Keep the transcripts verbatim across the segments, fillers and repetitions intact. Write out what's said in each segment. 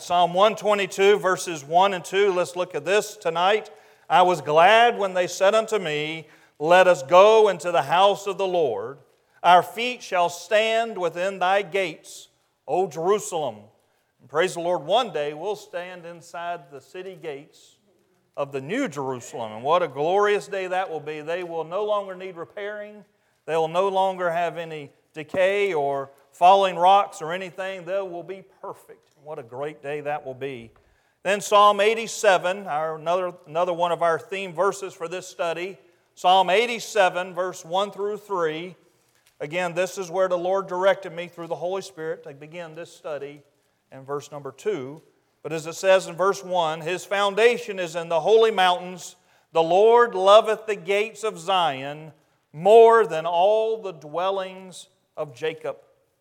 Psalm one twenty-two, verses one and two. Let's look at this tonight. I was glad when they said unto me, let us go into the house of the Lord. Our feet shall stand within thy gates, O Jerusalem. And praise the Lord, one day we'll stand inside the city gates of the New Jerusalem. And what a glorious day that will be. They will no longer need repairing. They will no longer have any decay or falling rocks or anything. They will be perfect. What a great day that will be. Then Psalm eighty-seven, our, another, another one of our theme verses for this study. Psalm eighty-seven, verse one through three. Again, this is where the Lord directed me through the Holy Spirit to begin this study in verse number two. But as it says in verse one, His foundation is in the holy mountains. The Lord loveth the gates of Zion more than all the dwellings of Jacob.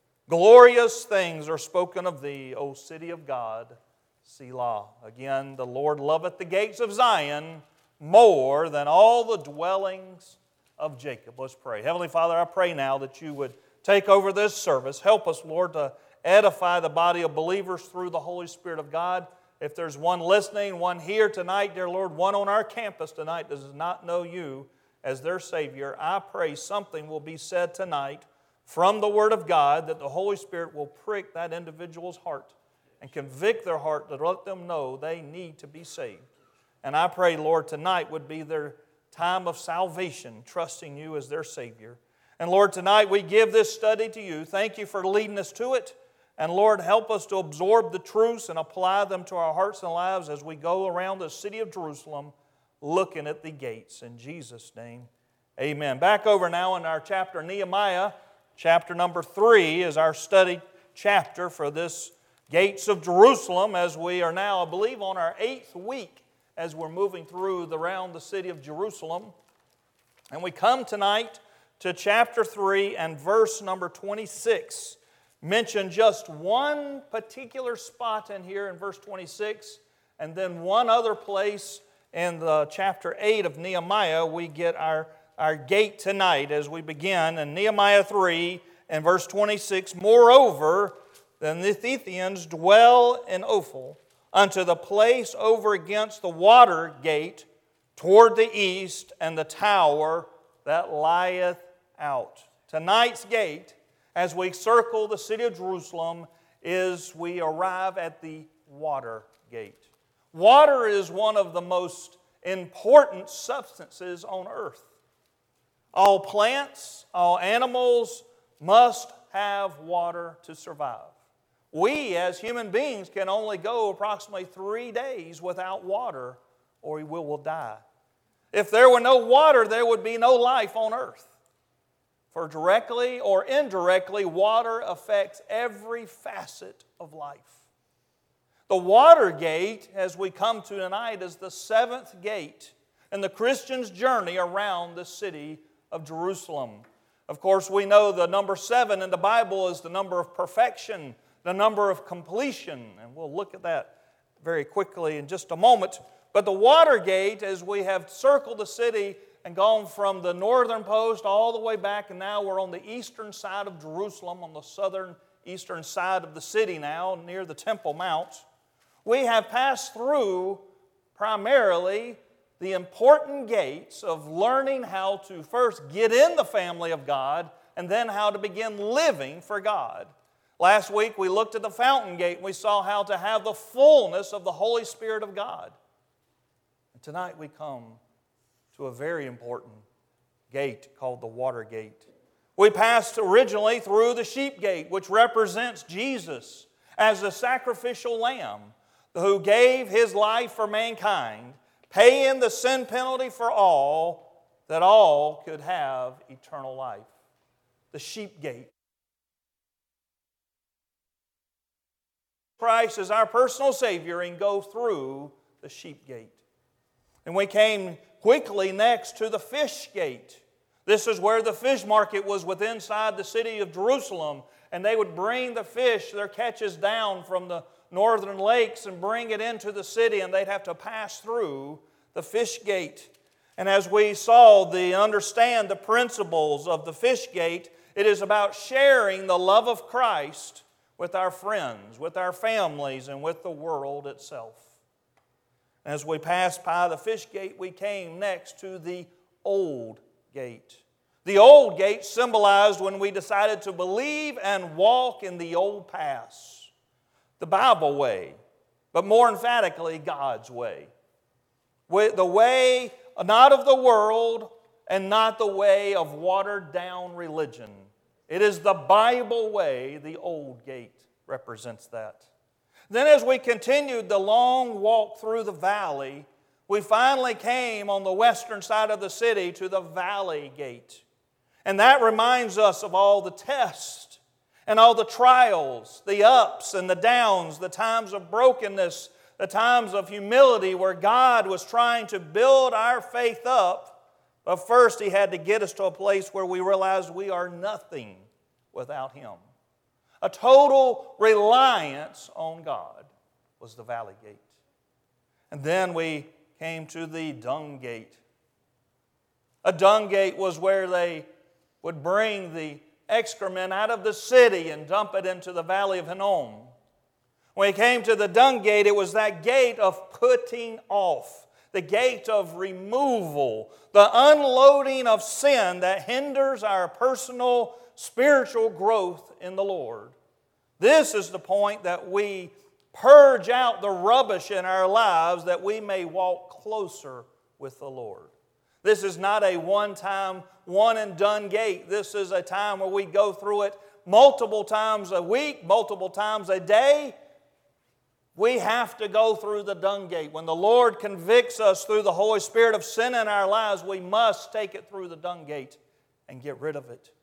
Glorious things are spoken of thee, O city of God, Selah. Again, the Lord loveth the gates of Zion more than all the dwellings of Jacob. Let's pray. Heavenly Father, I pray now that you would take over this service. Help us, Lord, to edify the body of believers through the Holy Spirit of God. If there's one listening, one here tonight, dear Lord, one on our campus tonight that does not know you as their Savior, I pray something will be said tonight from the Word of God, that the Holy Spirit will prick that individual's heart and convict their heart to let them know they need to be saved. And I pray, Lord, tonight would be their time of salvation, trusting you as their Savior. And Lord, tonight we give this study to you. Thank you for leading us to it. And Lord, help us to absorb the truths and apply them to our hearts and lives as we go around the city of Jerusalem looking at the gates. In Jesus' name, amen. Back over now in our chapter Nehemiah. Chapter number three is our study chapter for this Gates of Jerusalem, as we are now, I believe, on our eighth week as we're moving through the, around the city of Jerusalem. And we come tonight to chapter three and verse number twenty-six. Mention just one particular spot in here in verse twenty-six, and then one other place in the chapter eight of Nehemiah we get our Our gate tonight as we begin in Nehemiah three and verse twenty-six. Moreover, the Nethians dwell in Ophel, unto the place over against the water gate toward the east, and the tower that lieth out. Tonight's gate, as we circle the city of Jerusalem, is we arrive at the water gate. Water is one of the most important substances on earth. All plants, all animals must have water to survive. We as human beings can only go approximately three days without water or we will die. If there were no water, there would be no life on earth. For directly or indirectly, water affects every facet of life. The water gate, as we come to tonight, is the seventh gate in the Christian's journey around the city of Jerusalem. Of course, we know the number seven in the Bible is the number of perfection, the number of completion, and we'll look at that very quickly in just a moment. But the water gate, as we have circled the city and gone from the northern post all the way back, and now we're on the eastern side of Jerusalem, on the southern eastern side of the city now, near the Temple Mount, we have passed through primarily the important gates of learning how to first get in the family of God and then how to begin living for God. Last week we looked at the fountain gate and we saw how to have the fullness of the Holy Spirit of God. And tonight we come to a very important gate called the water gate. We passed originally through the sheep gate, which represents Jesus as the sacrificial lamb who gave His life for mankind, paying the sin penalty for all, that all could have eternal life. The sheep gate. Christ is our personal Savior and go through the sheep gate. And we came quickly next to the fish gate. This is where the fish market was within inside the city of Jerusalem, and they would bring the fish, their catches down from the northern lakes and bring it into the city, and they'd have to pass through the fish gate. And as we saw, the understand the principles of the fish gate, it is about sharing the love of Christ with our friends, with our families, and with the world itself. As we passed by the fish gate, we came next to the old gate. The old gate symbolized when we decided to believe and walk in the old paths, the Bible way, but more emphatically, God's way. The way not of the world and not the way of watered-down religion. It is the Bible way. The old gate represents that. Then as we continued the long walk through the valley, we finally came on the western side of the city to the valley gate. And that reminds us of all the tests and all the trials, the ups and the downs, the times of brokenness, the times of humility where God was trying to build our faith up. But first He had to get us to a place where we realized we are nothing without Him. A total reliance on God was the valley gate. And then we came to the dung gate. A dung gate was where they would bring the excrement out of the city and dump it into the valley of Hinnom. When we came to the dung gate, it was that gate of putting off, the gate of removal, the unloading of sin that hinders our personal spiritual growth in the Lord. This is the point that we purge out the rubbish in our lives that we may walk closer with the Lord. This is not a one-time, one-and-done gate. This is a time where we go through it multiple times a week, multiple times a day. We have to go through the dung gate. When the Lord convicts us through the Holy Spirit of sin in our lives, we must take it through the dung gate and get rid of it.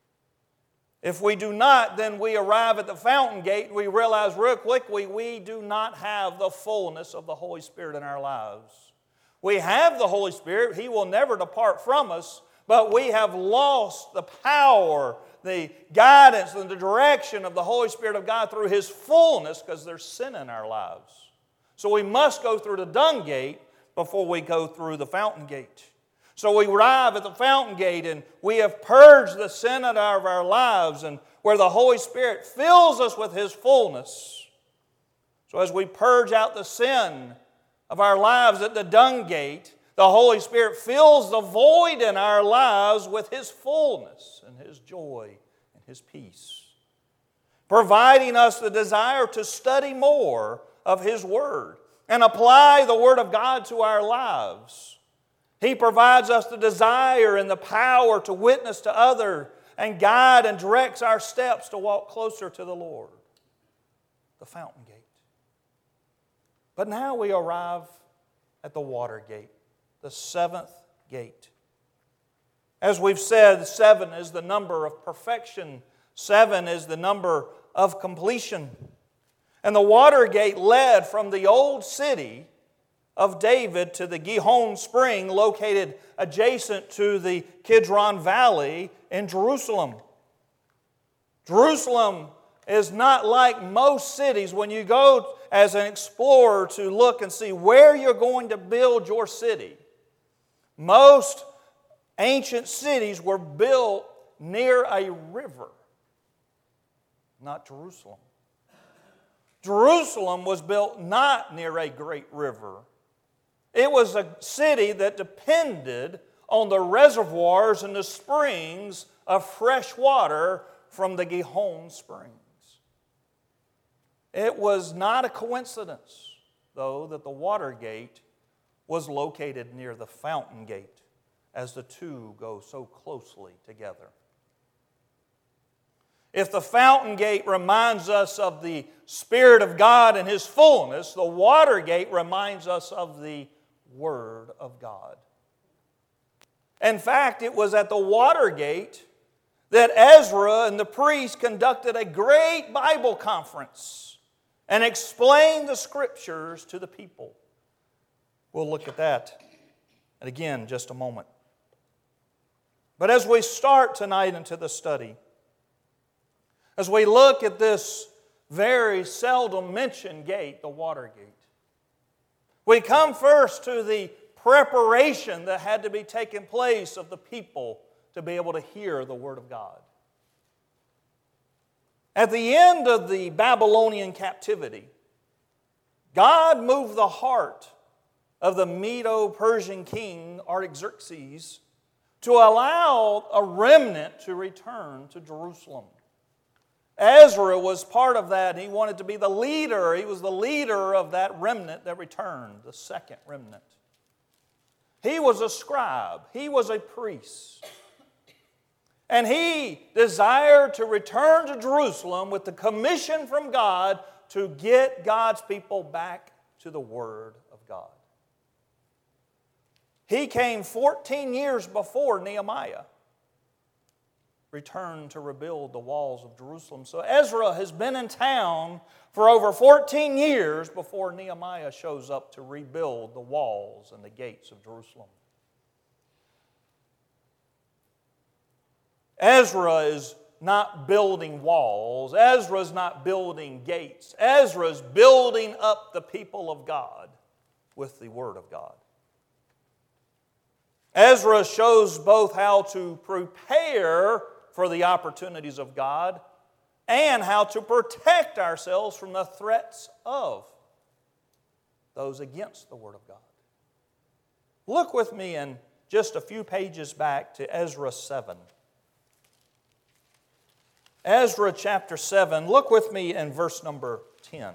If we do not, then we arrive at the fountain gate and we realize real quickly we do not have the fullness of the Holy Spirit in our lives. We have the Holy Spirit. He will never depart from us, but we have lost the power, the guidance, and the direction of the Holy Spirit of God through His fullness because there's sin in our lives. So we must go through the dung gate before we go through the fountain gate. So we arrive at the fountain gate and we have purged the sin out of our lives and where the Holy Spirit fills us with His fullness. So as we purge out the sin of our lives at the dung gate, the Holy Spirit fills the void in our lives with His fullness and His joy and His peace, providing us the desire to study more of His Word and apply the Word of God to our lives. He provides us the desire and the power to witness to others and guide and directs our steps to walk closer to the Lord. The fountain gate. But now we arrive at the water gate, the seventh gate. As we've said, seven is the number of perfection. Seven is the number of completion. And the water gate led from the old city of David to the Gihon spring located adjacent to the Kidron Valley in Jerusalem. Jerusalem is not like most cities. When you go as an explorer to look and see where you're going to build your city, most ancient cities were built near a river, not Jerusalem. Jerusalem was built not near a great river. It was a city that depended on the reservoirs and the springs of fresh water from the Gihon springs. It was not a coincidence, though, that the water gate was located near the fountain gate, as the two go so closely together. If the fountain gate reminds us of the Spirit of God and His fullness, the water gate reminds us of the Word of God. In fact, it was at the water gate that Ezra and the priests conducted a great Bible conference and explained the Scriptures to the people. We'll look at that and again in just a moment. But as we start tonight into the study, as we look at this very seldom mentioned gate, the water gate, we come first to the preparation that had to be taking place of the people to be able to hear the Word of God. At the end of the Babylonian captivity, God moved the heart of the Medo-Persian king Artaxerxes to allow a remnant to return to Jerusalem. Ezra was part of that. He wanted to be the leader. He was the leader of that remnant that returned, the second remnant. He was a scribe. He was a priest. And he desired to return to Jerusalem with the commission from God to get God's people back to the Word of God. He came fourteen years before Nehemiah returned to rebuild the walls of Jerusalem. So Ezra has been in town for over fourteen years before Nehemiah shows up to rebuild the walls and the gates of Jerusalem. Ezra is not building walls. Ezra is not building gates. Ezra is building up the people of God with the Word of God. Ezra shows both how to prepare for the opportunities of God and how to protect ourselves from the threats of those against the Word of God. Look with me in just a few pages back to Ezra seven. Ezra chapter seven, look with me in verse number ten.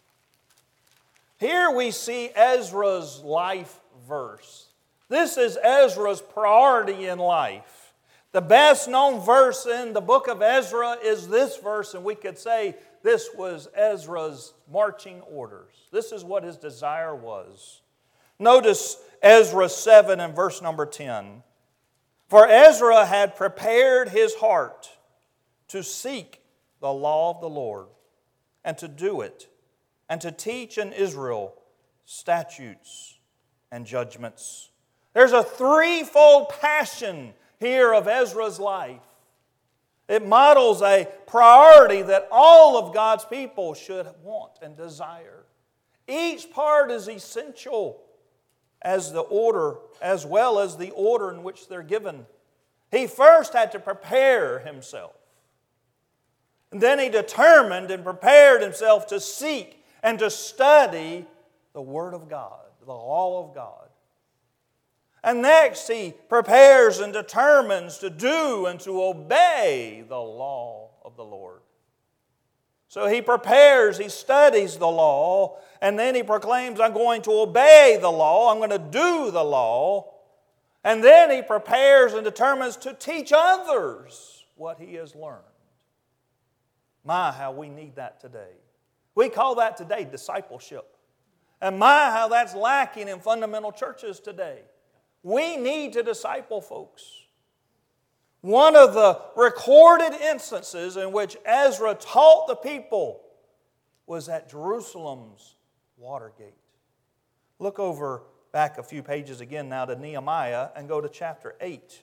Here we see Ezra's life verse. This is Ezra's priority in life. The best known verse in the book of Ezra is this verse, and we could say this was Ezra's marching orders. This is what his desire was. Notice Ezra seven and verse number ten. For Ezra had prepared his heart to seek the law of the Lord, and to do it, and to teach in Israel statutes and judgments. There's a threefold passion here of Ezra's life. It models a priority that all of God's people should want and desire. Each part is essential as the order, as well as the order in which they're given. He first had to prepare himself. And then he determined and prepared himself to seek and to study the Word of God, the law of God. And next he prepares and determines to do and to obey the law of the Lord. So he prepares, he studies the law, and then he proclaims, I'm going to obey the law, I'm going to do the law. And then he prepares and determines to teach others what he has learned. My, how we need that today. We call that today discipleship. And my, how that's lacking in fundamental churches today. We need to disciple folks. One of the recorded instances in which Ezra taught the people was at Jerusalem's Watergate. Look over back a few pages again now to Nehemiah and go to chapter eight.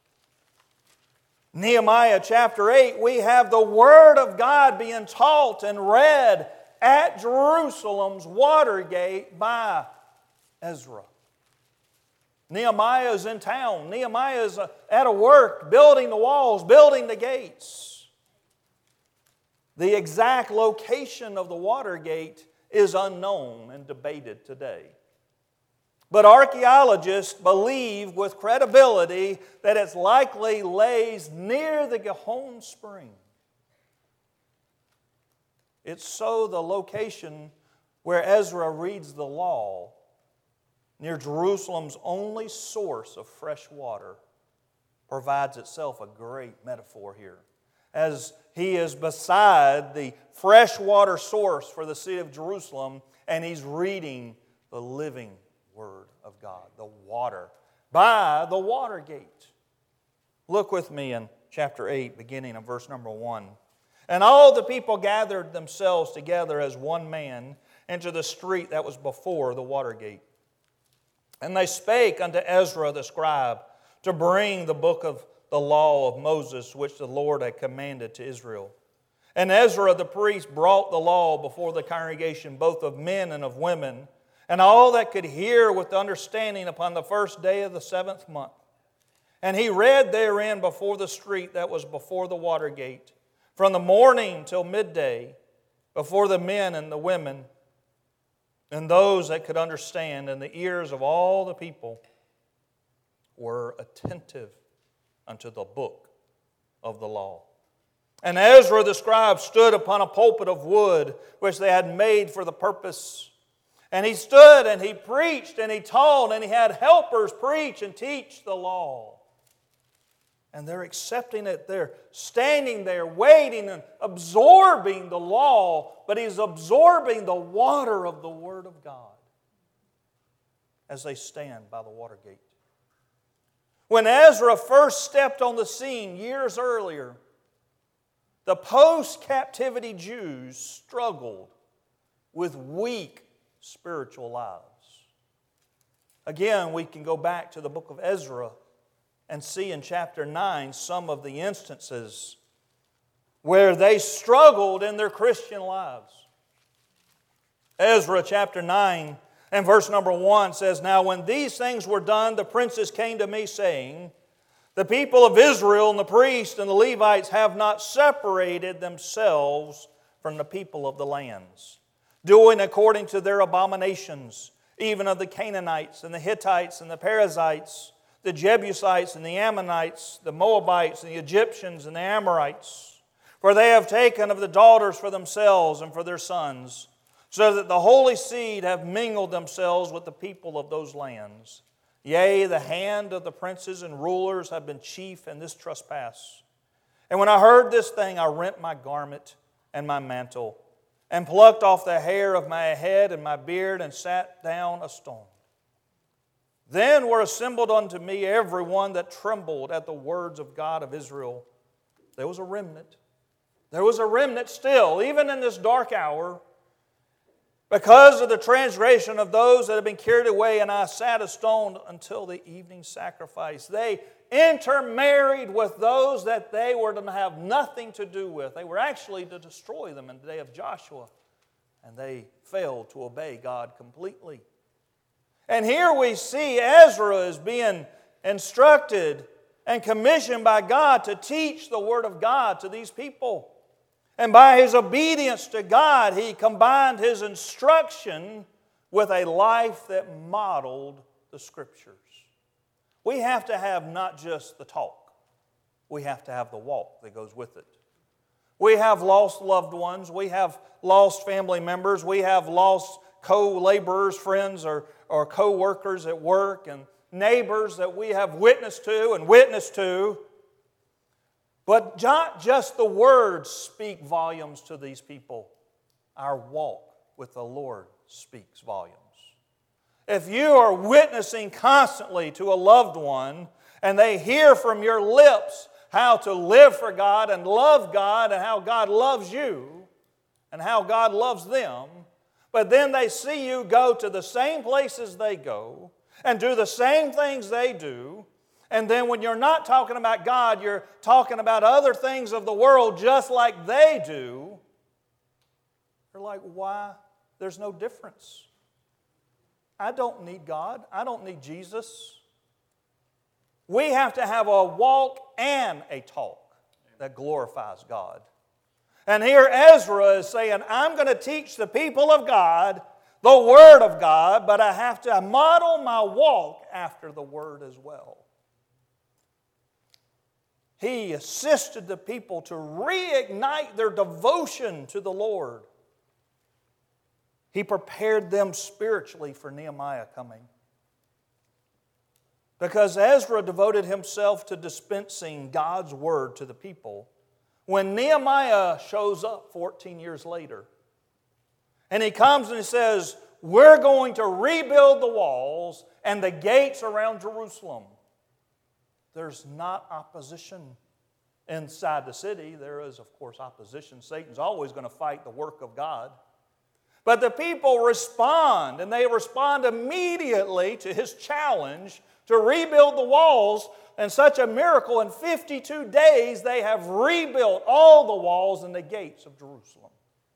Nehemiah chapter eight, we have the Word of God being taught and read at Jerusalem's Watergate by Ezra. Nehemiah is in town. Nehemiah is at a work, building the walls, building the gates. The exact location of the Watergate is unknown and debated today. But archaeologists believe with credibility that it likely lays near the Gihon Spring. It's so the location where Ezra reads the law, near Jerusalem's only source of fresh water, provides itself a great metaphor here. As he is beside the freshwater source for the city of Jerusalem, and he's reading the living Word of God, the water, by the Watergate. Look with me in chapter eight, beginning of verse number one. And all the people gathered themselves together as one man into the street that was before the Watergate. And they spake unto Ezra the scribe to bring the book of the law of Moses, which the Lord had commanded to Israel. And Ezra the priest brought the law before the congregation, both of men and of women, and all that could hear with understanding upon the first day of the seventh month. And he read therein before the street that was before the Watergate, from the morning till midday, before the men and the women and those that could understand, and the ears of all the people were attentive unto the book of the law. And Ezra the scribe stood upon a pulpit of wood, which they had made for the purpose. And he stood and he preached and he taught, and he had helpers preach and teach the law. And they're accepting it. They're standing there waiting and absorbing the law, but he's absorbing the water of the Word of God as they stand by the water gate. When Ezra first stepped on the scene years earlier, the post-captivity Jews struggled with weak spiritual lives. Again, we can go back to the book of Ezra and see in chapter nine some of the instances where they struggled in their Christian lives. Ezra chapter nine and verse number one says, "Now when these things were done, the princes came to me, saying, the people of Israel and the priests and the Levites have not separated themselves from the people of the lands, doing according to their abominations, even of the Canaanites and the Hittites and the Perizzites, the Jebusites and the Ammonites, the Moabites and the Egyptians and the Amorites. For they have taken of the daughters for themselves and for their sons, so that the holy seed have mingled themselves with the people of those lands. Yea, the hand of the princes and rulers have been chief in this trespass. And when I heard this thing, I rent my garment and my mantle, and plucked off the hair of my head and my beard, and sat down astoned. Then were assembled unto me every one that trembled at the words of God of Israel." There was a remnant. There was a remnant still, even in this dark hour, because of the transgression of those that had been carried away, and I sat astoned until the evening sacrifice. They intermarried with those that they were to have nothing to do with. They were actually to destroy them in the day of Joshua, and they failed to obey God completely. And here we see Ezra is being instructed and commissioned by God to teach the Word of God to these people. And by his obedience to God, he combined his instruction with a life that modeled the Scriptures. We have to have not just the talk. We have to have the walk that goes with it. We have lost loved ones. We have lost family members. We have lost co-laborers, friends, or, or co-workers at work, and neighbors that we have witnessed to and witnessed to. But not just the words speak volumes to these people. Our walk with the Lord speaks volumes. If you are witnessing constantly to a loved one, and they hear from your lips how to live for God and love God and how God loves you and how God loves them, but then they see you go to the same places they go and do the same things they do, and then when you're not talking about God, you're talking about other things of the world just like they do, you're like, why? There's no difference. I don't need God. I don't need Jesus. We have to have a walk and a talk that glorifies God. And here Ezra is saying, I'm going to teach the people of God the Word of God, but I have to model my walk after the Word as well. He assisted the people to reignite their devotion to the Lord. He prepared them spiritually for Nehemiah coming. Because Ezra devoted himself to dispensing God's Word to the people, when Nehemiah shows up fourteen years later, and he comes and he says, we're going to rebuild the walls and the gates around Jerusalem. There's not opposition inside the city. There is, of course, opposition. Satan's always going to fight the work of God. But the people respond, and they respond immediately to his challenge to rebuild the walls. And such a miracle, in fifty-two days, they have rebuilt all the walls and the gates of Jerusalem.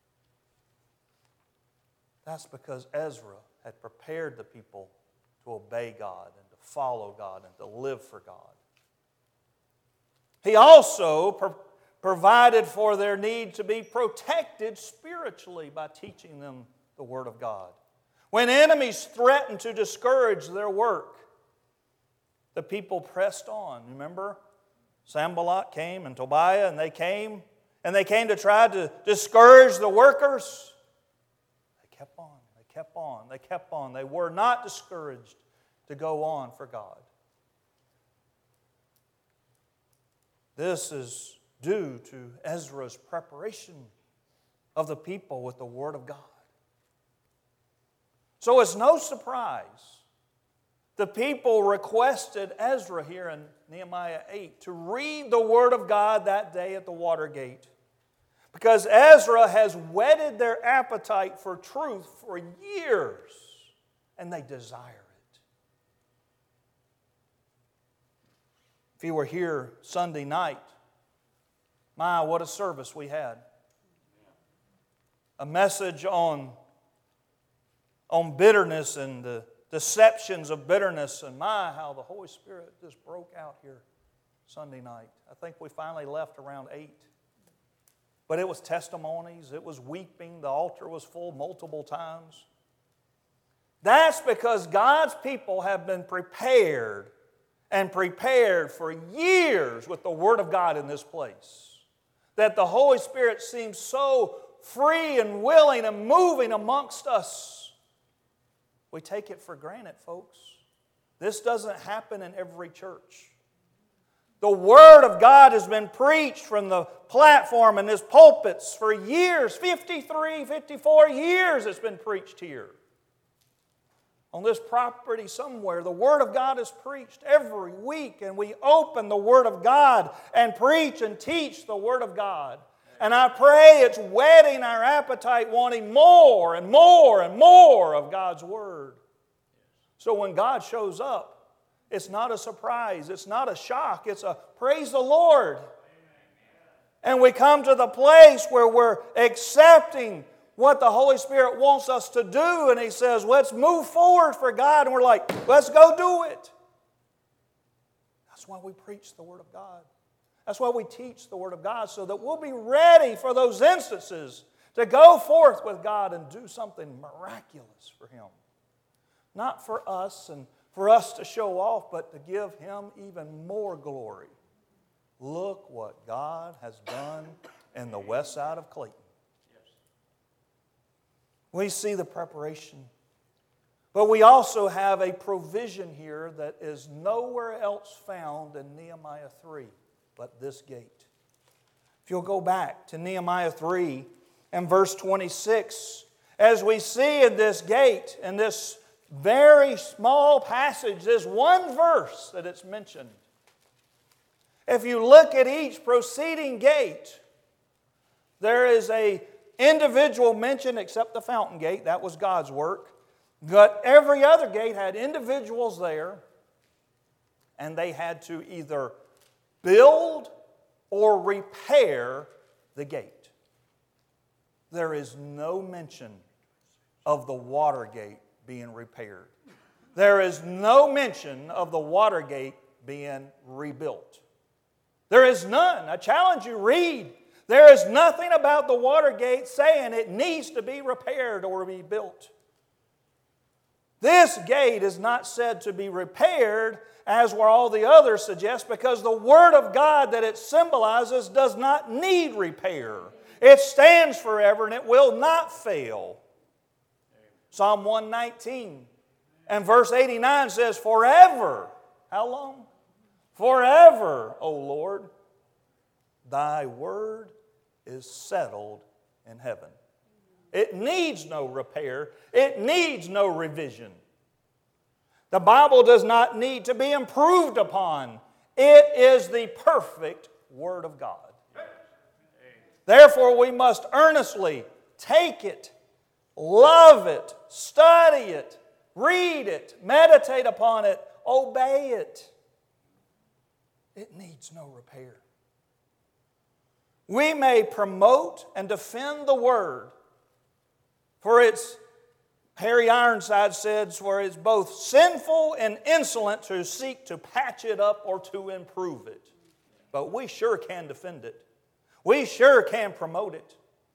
That's because Ezra had prepared the people to obey God and to follow God and to live for God. He also pre- provided for their need to be protected spiritually by teaching them the Word of God. When enemies threatened to discourage their work, the people pressed on. Remember? Sanballat came and Tobiah, and they came, and they came to try to discourage the workers. They kept on, they kept on, they kept on. They were not discouraged to go on for God. This is due to Ezra's preparation of the people with the Word of God. So it's no surprise the people requested Ezra here in Nehemiah eight to read the Word of God that day at the water gate, because Ezra has whetted their appetite for truth for years, and they desire it. If you were here Sunday night, my, what a service we had. A message on, on bitterness and the deceptions of bitterness, and my, how the Holy Spirit just broke out here Sunday night. I think we finally left around eight. But it was testimonies, it was weeping, the altar was full multiple times. That's because God's people have been prepared and prepared for years with the Word of God in this place, that the Holy Spirit seems so free and willing and moving amongst us. We take it for granted, folks. This doesn't happen in every church. The Word of God has been preached from the platform and His pulpits for years. fifty-three, fifty-four years it's been preached here. On this property somewhere, the Word of God is preached every week, and we open the Word of God and preach and teach the Word of God. And I pray it's whetting our appetite, wanting more and more and more of God's Word. So when God shows up, it's not a surprise, it's not a shock, it's a praise the Lord. And we come to the place where we're accepting what the Holy Spirit wants us to do, and He says, let's move forward for God, and we're like, let's go do it. That's why we preach the Word of God. That's why we teach the Word of God, so that we'll be ready for those instances to go forth with God and do something miraculous for Him. Not for us and for us to show off, but to give Him even more glory. Look what God has done in the west side of Clayton. We see the preparation, but we also have a provision here that is nowhere else found in Nehemiah three. But this gate. If you'll go back to Nehemiah three and verse twenty-six, as we see in this gate, in this very small passage, there's one verse that it's mentioned. If you look at each preceding gate, there is a individual mention except the fountain gate. That was God's work. But every other gate had individuals there, and they had to either build or repair the gate. There is no mention of the water gate being repaired. There is no mention of the water gate being rebuilt. There is none. I challenge you, read. There is nothing about the water gate saying it needs to be repaired or be built. This gate is not said to be repaired as were all the others suggest, because the Word of God that it symbolizes does not need repair. It stands forever and it will not fail. Psalm one nineteen and verse eighty-nine says, forever. How long? Forever, O Lord, Thy Word is settled in heaven. It needs no repair. It needs no revision. The Bible does not need to be improved upon. It is the perfect Word of God. Therefore, we must earnestly take it, love it, study it, read it, meditate upon it, obey it. It needs no repair. We may promote and defend the Word, for it's, Harry Ironside said, for it's both sinful and insolent to seek to patch it up or to improve it. But we sure can defend it. We sure can promote it.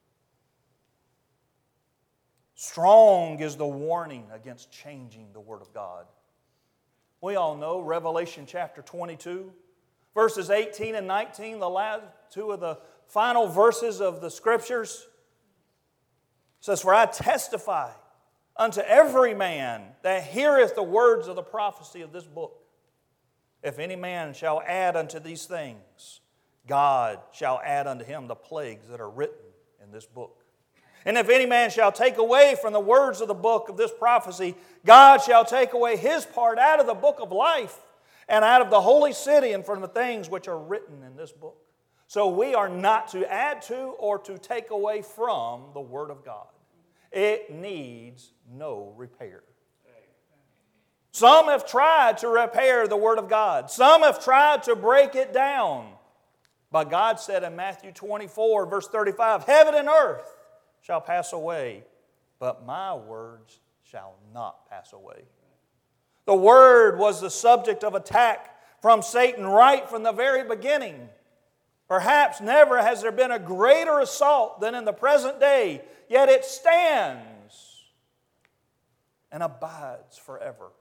Strong is the warning against changing the Word of God. We all know Revelation chapter twenty-two, verses eighteen and nineteen, the last two of the final verses of the Scriptures. It says, "For I testify unto every man that heareth the words of the prophecy of this book. If any man shall add unto these things, God shall add unto him the plagues that are written in this book. And if any man shall take away from the words of the book of this prophecy, God shall take away his part out of the book of life and out of the holy city and from the things which are written in this book." So we are not to add to or to take away from the Word of God. It needs no repair. Some have tried to repair the Word of God. Some have tried to break it down. But God said in Matthew twenty-four, verse thirty-five, "Heaven and earth shall pass away, but my words shall not pass away." The Word was the subject of attack from Satan right from the very beginning. Perhaps never has there been a greater assault than in the present day, yet it stands and abides forever.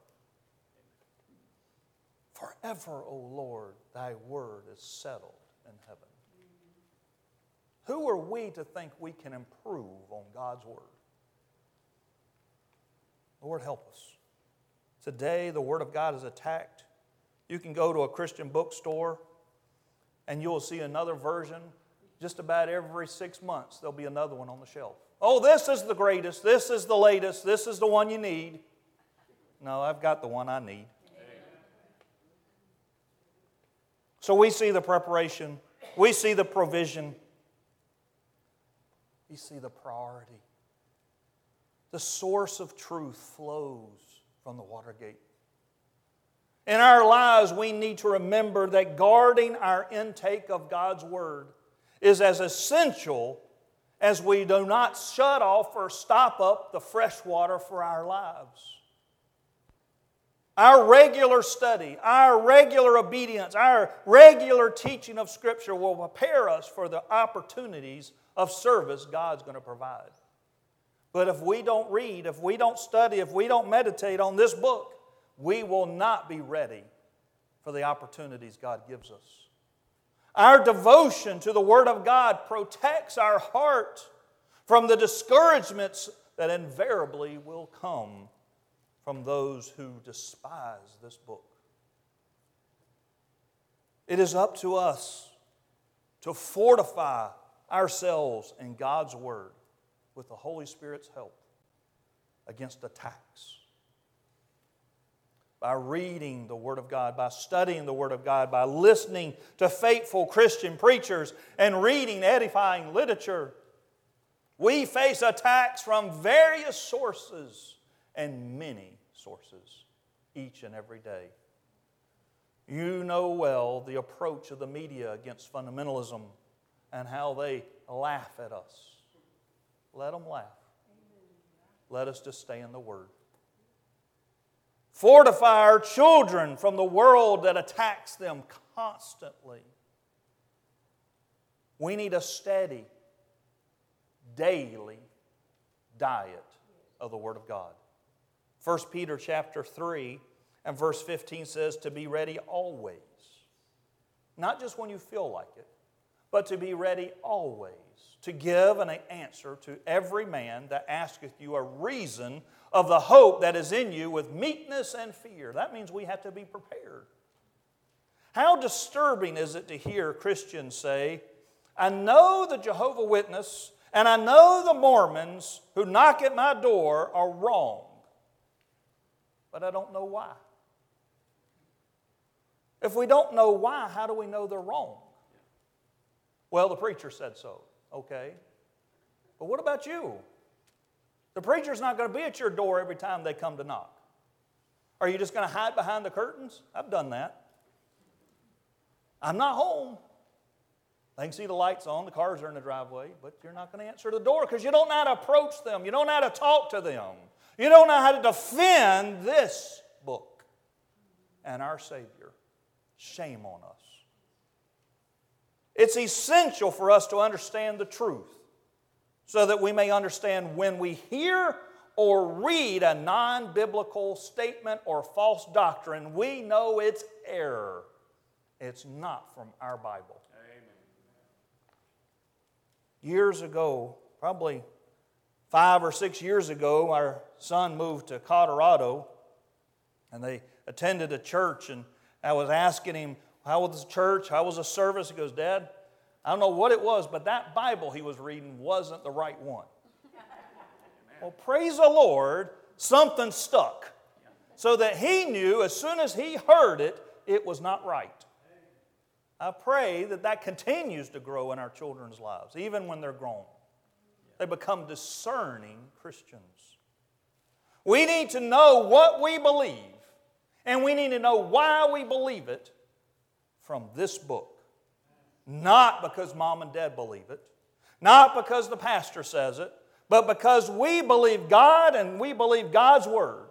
Forever, O Lord, thy word is settled in heaven. Who are we to think we can improve on God's Word? Lord, help us. Today, the Word of God is attacked. You can go to a Christian bookstore and you'll see another version. Just about every six months, there'll be another one on the shelf. Oh, this is the greatest. This is the latest. This is the one you need. No, I've got the one I need. So we see the preparation. We see the provision. We see the priority. The source of truth flows from the Watergate. In our lives, we need to remember that guarding our intake of God's Word is as essential as we do not shut off or stop up the fresh water for our lives. Our regular study, our regular obedience, our regular teaching of Scripture will prepare us for the opportunities of service God's going to provide. But if we don't read, if we don't study, if we don't meditate on this book, we will not be ready for the opportunities God gives us. Our devotion to the Word of God protects our heart from the discouragements that invariably will come from those who despise this book. It is up to us to fortify ourselves in God's Word with the Holy Spirit's help against attacks. By reading the Word of God, by studying the Word of God, by listening to faithful Christian preachers and reading edifying literature, we face attacks from various sources and many sources each and every day. You know well the approach of the media against fundamentalism and how they laugh at us. Let them laugh. Let us just stay in the Word. Fortify our children from the world that attacks them constantly. We need a steady, daily diet of the Word of God. First Peter chapter three and verse fifteen says to be ready always. Not just when you feel like it, but to be ready always. To give an answer to every man that asketh you a reason of the hope that is in you with meekness and fear. That means we have to be prepared. How disturbing is it to hear Christians say, "I know the Jehovah's Witness and I know the Mormons who knock at my door are wrong, but I don't know why." If we don't know why, how do we know they're wrong? Well, the preacher said so. Okay. But what about you? The preacher's not going to be at your door every time they come to knock. Are you just going to hide behind the curtains? I've done that. I'm not home. They can see the lights on, the cars are in the driveway, but you're not going to answer the door because you don't know how to approach them. You don't know how to talk to them. You don't know how to defend this book and our Savior. Shame on us. It's essential for us to understand the truth so that we may understand when we hear or read a non-biblical statement or false doctrine, we know it's error. It's not from our Bible. Amen. Years ago, probably five or six years ago, our son moved to Colorado, and they attended a church, and I was asking him, how was the church? How was the service? He goes, Dad, I don't know what it was, but that Bible he was reading wasn't the right one. Well, praise the Lord, something stuck. So that he knew as soon as he heard it, it was not right. I pray that that continues to grow in our children's lives, even when they're grown. They become discerning Christians. We need to know what we believe, and we need to know why we believe it from this book. Not because mom and dad believe it, not because the pastor says it, but because we believe God and we believe God's Word.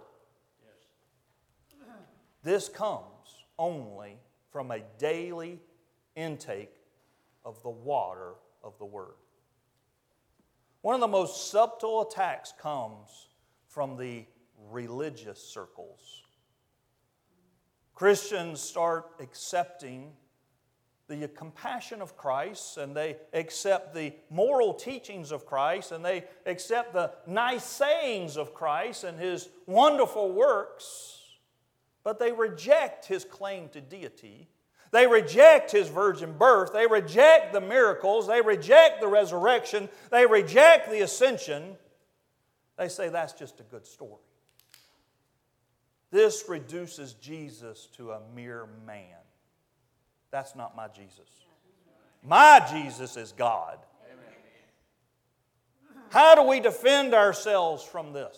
This comes only from a daily intake of the water of the Word. One of the most subtle attacks comes from the religious circles. Christians start accepting the compassion of Christ, and they accept the moral teachings of Christ, and they accept the nice sayings of Christ and His wonderful works, but they reject His claim to deity. They reject His virgin birth. They reject the miracles. They reject the resurrection. They reject the ascension. They say that's just a good story. This reduces Jesus to a mere man. That's not my Jesus. My Jesus is God. How do we defend ourselves from this?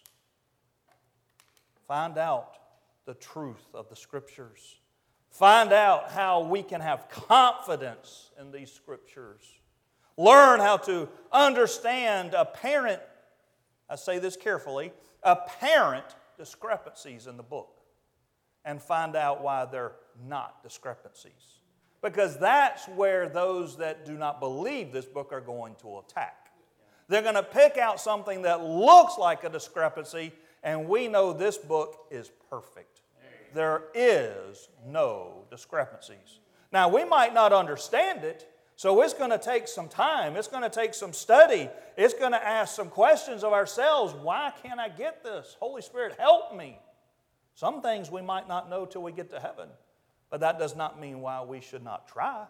Find out the truth of the Scriptures. Find out how we can have confidence in these Scriptures. Learn how to understand apparent, I say this carefully, apparent discrepancies in the book. And find out why they're not discrepancies. Because that's where those that do not believe this book are going to attack. They're going to pick out something that looks like a discrepancy, and we know this book is perfect. There is no discrepancies. Now, we might not understand it, so it's going to take some time. It's going to take some study. It's going to ask some questions of ourselves. Why can't I get this? Holy Spirit, help me. Some things we might not know till we get to heaven, but that does not mean why we should not try.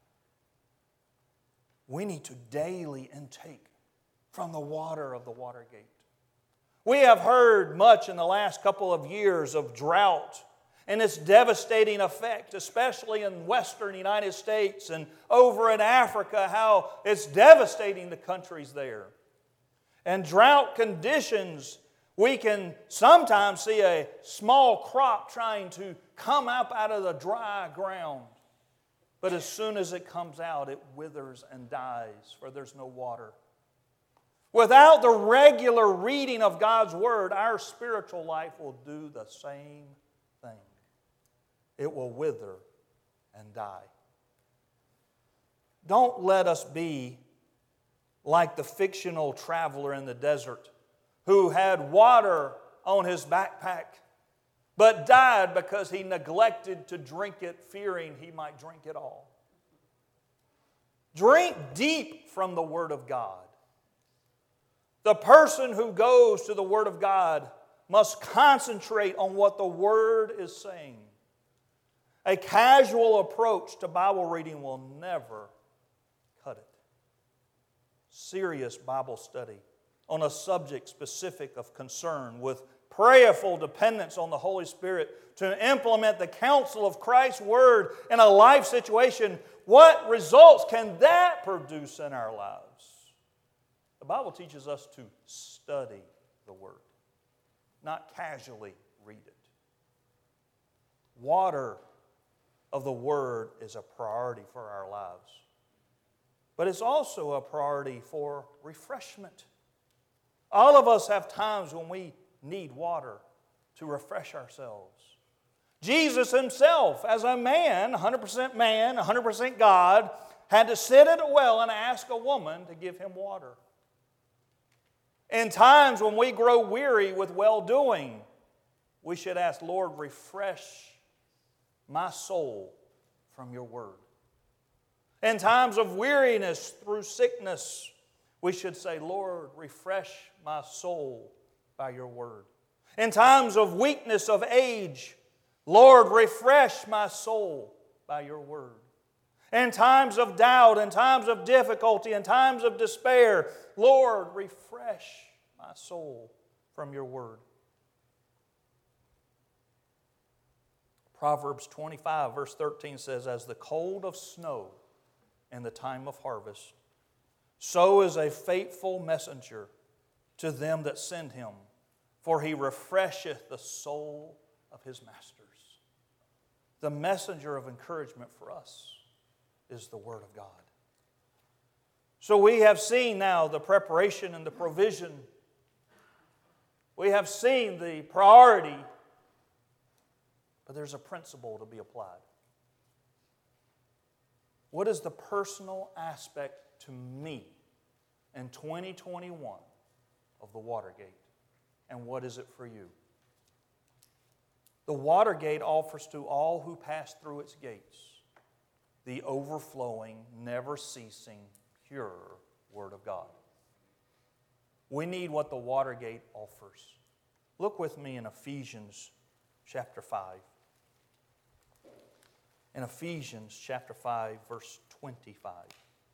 We need to daily intake from the water of the Watergate. We have heard much in the last couple of years of drought and its devastating effect, especially in western United States and over in Africa, how it's devastating the countries there. And drought conditions, we can sometimes see a small crop trying to come up out of the dry ground. But as soon as it comes out, it withers and dies, for there's no water. Without the regular reading of God's Word, our spiritual life will do the same thing. It will wither and die. Don't let us be like the fictional traveler in the desert who had water on his backpack, but died because he neglected to drink it, fearing he might drink it all. Drink deep from the Word of God. The person who goes to the Word of God must concentrate on what the Word is saying. A casual approach to Bible reading will never cut it. Serious Bible study on a subject specific of concern with prayerful dependence on the Holy Spirit to implement the counsel of Christ's Word in a life situation, what results can that produce in our lives? The Bible teaches us to study the Word, not casually read it. Water of the Word is a priority for our lives, but it's also a priority for refreshment. All of us have times when we need water to refresh ourselves. Jesus Himself, as a man, one hundred percent man, one hundred percent God, had to sit at a well and ask a woman to give him water. In times when we grow weary with well-doing, we should ask, Lord, refresh my soul from your word. In times of weariness through sickness, we should say, Lord, refresh my soul by your word. In times of weakness of age, Lord, refresh my soul by your word. In times of doubt, in times of difficulty, in times of despair, Lord, refresh my soul from your word. Proverbs twenty-five, verse thirteen says, as the cold of snow in the time of harvest, so is a faithful messenger to them that send him, for he refresheth the soul of his masters. The messenger of encouragement for us is the Word of God. So we have seen now the preparation and the provision. We have seen the priority, but there's a principle to be applied. What is the personal aspect to me in twenty twenty-one of the Watergate? And what is it for you? The Watergate offers to all who pass through its gates the overflowing, never-ceasing, pure Word of God. We need what the Watergate offers. Look with me in Ephesians chapter five. In Ephesians chapter five, verse twenty-five.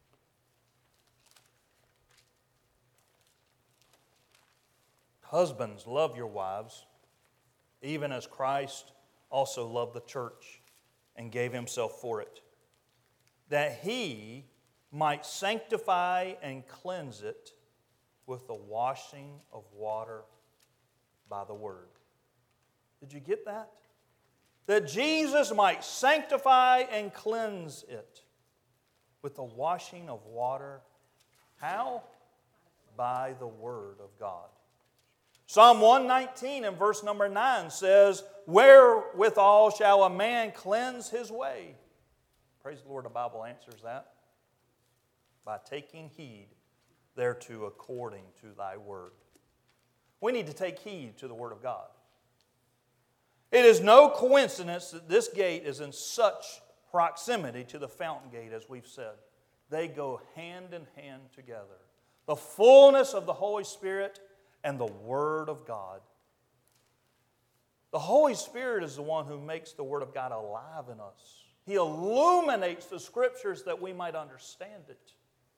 Husbands, love your wives, even as Christ also loved the church and gave himself for it, that he might sanctify and cleanse it with the washing of water by the word. Did you get that? That Jesus might sanctify and cleanse it with the washing of water. How? By the word of God. Psalm one nineteen and verse number nine says, wherewithal shall a man cleanse his way? Praise the Lord, the Bible answers that. By taking heed thereto according to thy word. We need to take heed to the word of God. It is no coincidence that this gate is in such proximity to the fountain gate, as we've said. They go hand in hand together. The fullness of the Holy Spirit and the Word of God. The Holy Spirit is the one who makes the Word of God alive in us. He illuminates the Scriptures that we might understand it.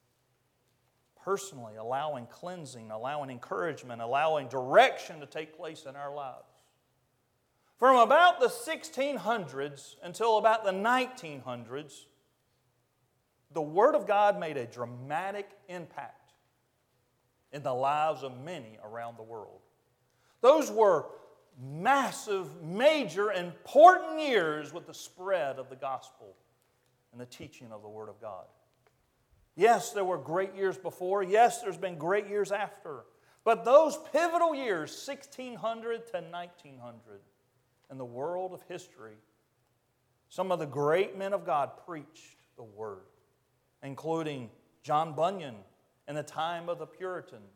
Personally, allowing cleansing, allowing encouragement, allowing direction to take place in our lives. From about the sixteen hundreds until about the nineteen hundreds, the Word of God made a dramatic impact in the lives of many around the world. Those were massive, major, important years with the spread of the gospel and the teaching of the Word of God. Yes, there were great years before. Yes, there's been great years after. But those pivotal years, sixteen hundred to nineteen hundred, in the world of history, some of the great men of God preached the Word, including John Bunyan in the time of the Puritans.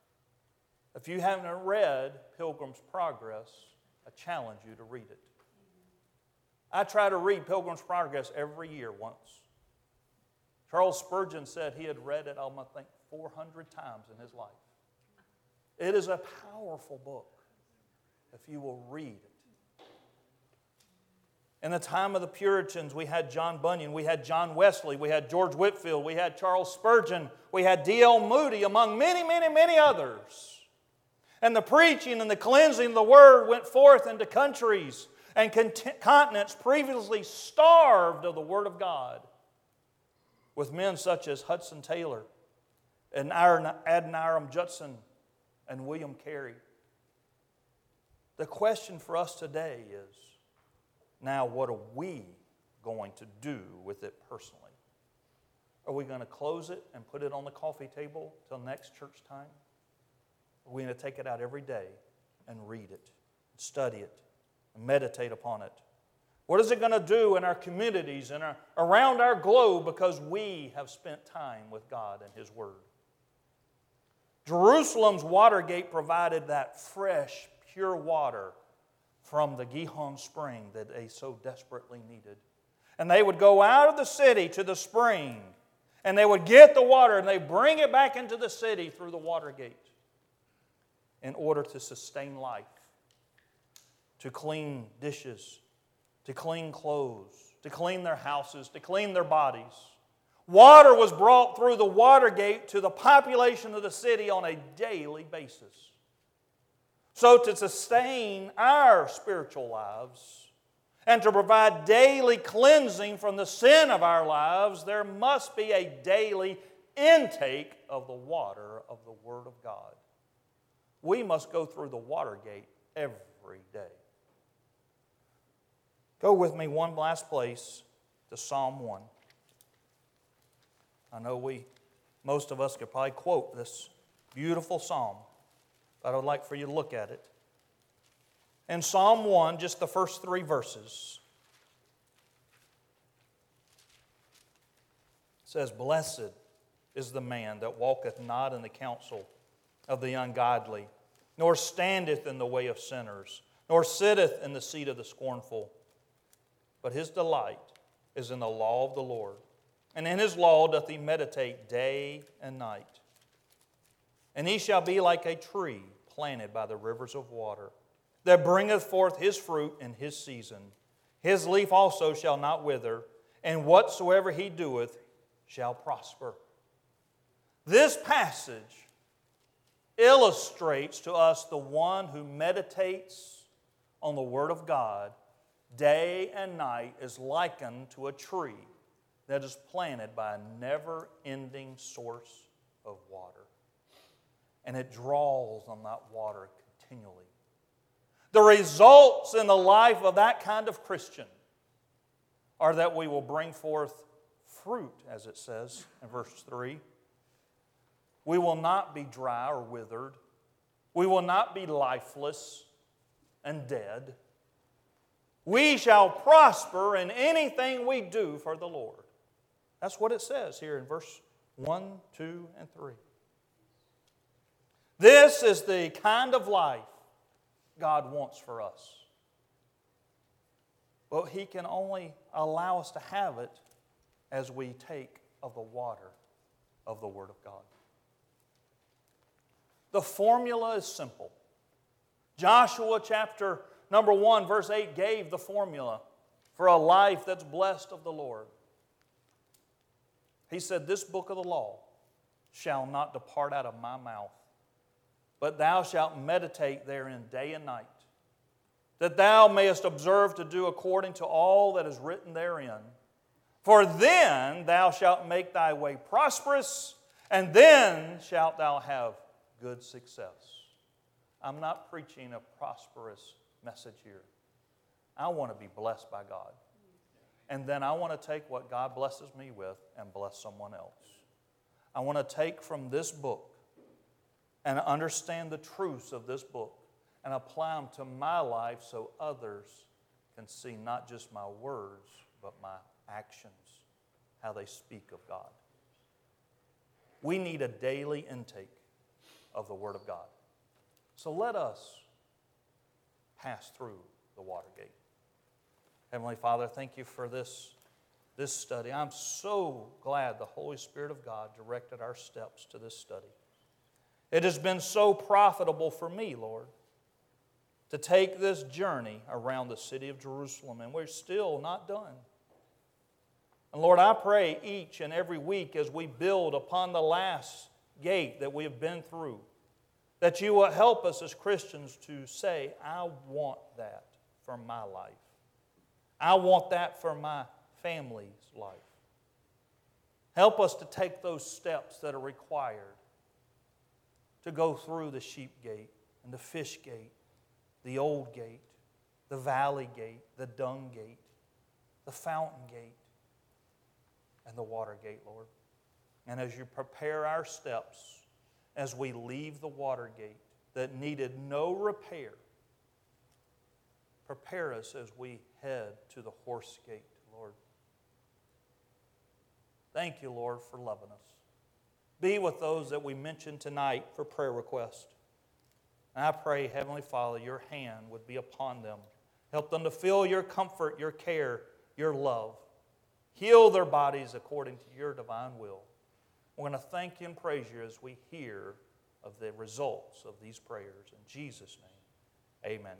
If you haven't read Pilgrim's Progress, I challenge you to read it. I try to read Pilgrim's Progress every year once. Charles Spurgeon said he had read it, I think, four hundred times in his life. It is a powerful book if you will read it. In the time of the Puritans, we had John Bunyan, we had John Wesley, we had George Whitefield, we had Charles Spurgeon, we had D L Moody, among many, many, many others. And the preaching and the cleansing of the Word went forth into countries and continents previously starved of the Word of God, with men such as Hudson Taylor and Adoniram Judson and William Carey. The question for us today is, now, what are we going to do with it personally? Are we going to close it and put it on the coffee table till next church time? Are we going to take it out every day and read it, study it, and meditate upon it? What is it going to do in our communities and our, around our globe because we have spent time with God and His Word? Jerusalem's water gate provided that fresh, pure water from the Gihon spring that they so desperately needed. And they would go out of the city to the spring, and they would get the water, and they bring it back into the city through the water gate in order to sustain life, to clean dishes, to clean clothes, to clean their houses, to clean their bodies. Water was brought through the water gate to the population of the city on a daily basis. So to sustain our spiritual lives and to provide daily cleansing from the sin of our lives, there must be a daily intake of the water of the Word of God. We must go through the water gate every day. Go with me one last place to Psalm one. I know we, most of us could probably quote this beautiful psalm, but I would like for you to look at it. In Psalm one, just the first three verses, it says, "Blessed is the man that walketh not in the counsel of the ungodly, nor standeth in the way of sinners, nor sitteth in the seat of the scornful. But his delight is in the law of the Lord, and in His law doth he meditate day and night. And he shall be like a tree planted by the rivers of water, that bringeth forth his fruit in his season. His leaf also shall not wither, and whatsoever he doeth shall prosper." This passage illustrates to us the one who meditates on the Word of God day and night is likened to a tree that is planted by a never-ending source of water. And it draws on that water continually. The results in the life of that kind of Christian are that we will bring forth fruit, as it says in verse three. We will not be dry or withered. We will not be lifeless and dead. We shall prosper in anything we do for the Lord. That's what it says here in verse one, two, and three. This is the kind of life God wants for us. But He can only allow us to have it as we take of the water of the Word of God. The formula is simple. Joshua chapter number one, verse eight gave the formula for a life that's blessed of the Lord. He said, "This book of the law shall not depart out of my mouth, but thou shalt meditate therein day and night, that thou mayest observe to do according to all that is written therein. For then thou shalt make thy way prosperous, and then shalt thou have good success." I'm not preaching a prosperous message here. I want to be blessed by God. And then I want to take what God blesses me with and bless someone else. I want to take from this book and understand the truths of this book and apply them to my life so others can see not just my words, but my actions, how they speak of God. We need a daily intake of the Word of God. So let us pass through the water gate. Heavenly Father, thank you for this, this study. I'm so glad the Holy Spirit of God directed our steps to this study. It has been so profitable for me, Lord, to take this journey around the city of Jerusalem, and we're still not done. And Lord, I pray each and every week as we build upon the last gate that we have been through, that you will help us as Christians to say, I want that for my life. I want that for my family's life. Help us to take those steps that are required to go through the sheep gate and the fish gate, the old gate, the valley gate, the dung gate, the fountain gate, and the water gate, Lord. And as you prepare our steps, as we leave the water gate that needed no repair, Prepare us as we head to the horse gate, Lord. Thank you, Lord, for loving us. Be with those that we mentioned tonight for prayer requests. And I pray, Heavenly Father, your hand would be upon them. Help them to feel your comfort, your care, your love. Heal their bodies according to your divine will. We're going to thank you and praise you as we hear of the results of these prayers. In Jesus' name, amen.